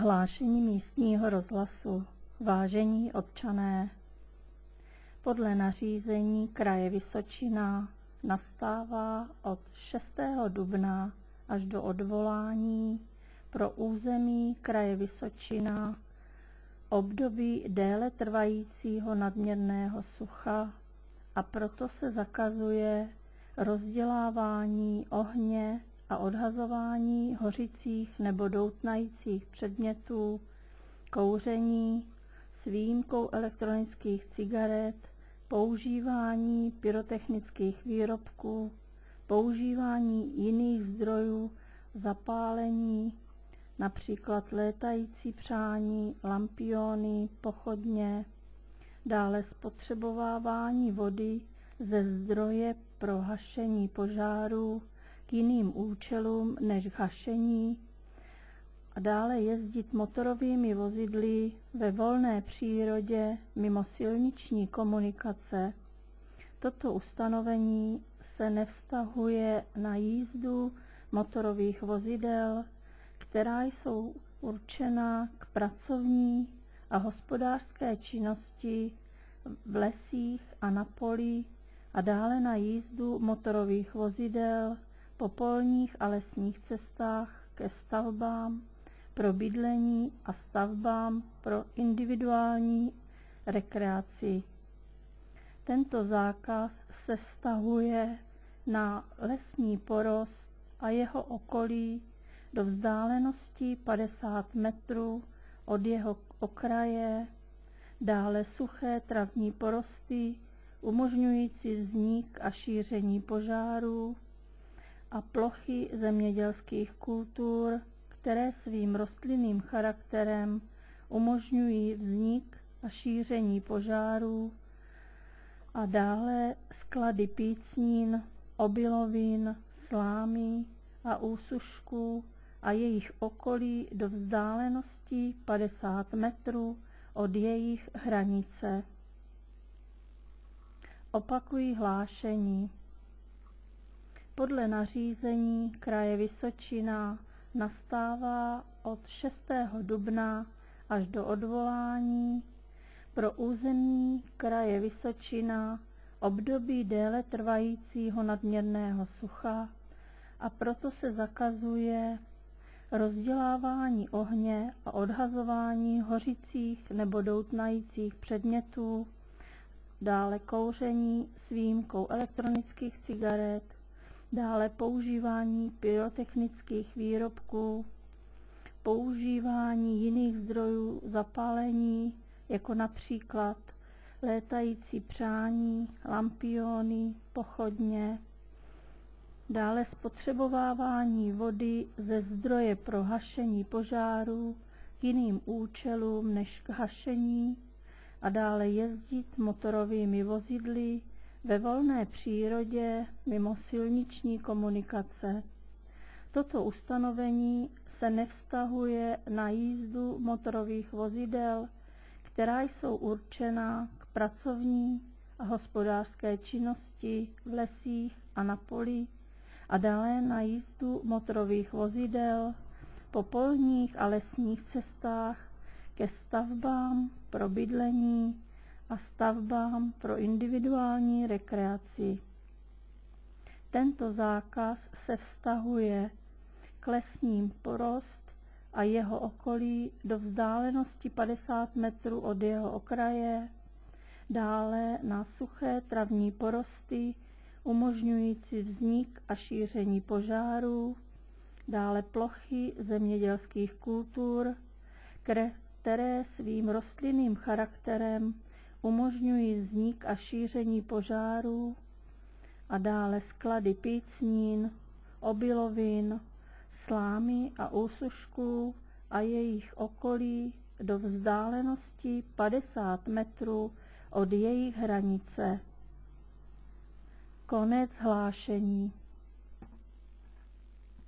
Hlášení místního rozhlasu. Vážení občané, podle nařízení kraje Vysočina nastává od 6. dubna až do odvolání pro území kraje Vysočina období déle trvajícího nadměrného sucha, a proto se zakazuje rozdělávání ohně a odhazování hořících nebo doutnajících předmětů, kouření s výjimkou elektronických cigaret, používání pyrotechnických výrobků, používání jiných zdrojů zapálení, například létající přání, lampiony, pochodně, dále spotřebovávání vody ze zdroje pro hašení požárů k jiným účelům než hašení a dále jezdit motorovými vozidly ve volné přírodě mimo silniční komunikace. Toto ustanovení se nevztahuje na jízdu motorových vozidel, která jsou určena k pracovní a hospodářské činnosti v lesích a na poli, a dále na jízdu motorových vozidel po polních a lesních cestách ke stavbám pro bydlení a stavbám pro individuální rekreaci. Tento zákaz se vztahuje na lesní porost a jeho okolí do vzdálenosti 50 metrů od jeho okraje, dále suché travní porosty umožňující vznik a šíření požárů a plochy zemědělských kultur, které svým rostlinným charakterem umožňují vznik a šíření požárů, a dále sklady pícnin, obilovin, slámy a úsušků a jejich okolí do vzdálenosti 50 metrů od jejich hranice. Opakují hlášení. Podle nařízení kraje Vysočina nastává od 6. dubna až do odvolání pro území kraje Vysočina období déle trvajícího nadměrného sucha, a proto se zakazuje rozdělávání ohně a odhazování hořících nebo doutnajících předmětů, dále kouření s výjimkou elektronických cigaret, dále používání pyrotechnických výrobků, používání jiných zdrojů zapálení, jako například létající přání, lampiony, pochodně, dále spotřebovávání vody ze zdroje pro hašení požárů k jiným účelům než k hašení a dále jezdit motorovými vozidly ve volné přírodě mimo silniční komunikace. Toto ustanovení se nevztahuje na jízdu motorových vozidel, která jsou určena k pracovní a hospodářské činnosti v lesích a na poli, a dále na jízdu motorových vozidel po polních a lesních cestách ke stavbám pro bydlení a stavbám pro individuální rekreaci. Tento zákaz se vztahuje k lesním porost a jeho okolí do vzdálenosti 50 metrů od jeho okraje, dále na suché travní porosty umožňující vznik a šíření požárů, dále plochy zemědělských kultur, které svým rostlinným charakterem umožňují vznik a šíření požárů, a dále sklady pícnin, obilovin, slámy a úsušků a jejich okolí do vzdálenosti 50 metrů od jejich hranice. Konec hlášení.